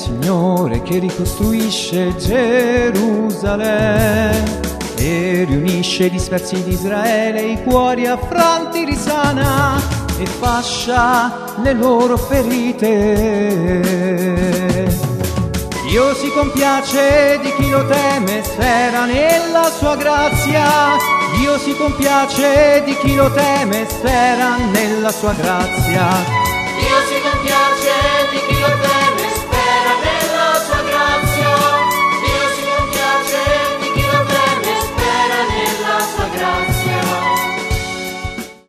Signore che ricostruisce Gerusalemme e riunisce i dispersi di Israele, i cuori affranti risana e fascia le loro ferite. Dio si compiace di chi lo teme, spera nella sua grazia. Dio si compiace di chi lo teme, spera nella sua grazia. Dio si compiace di chi lo teme.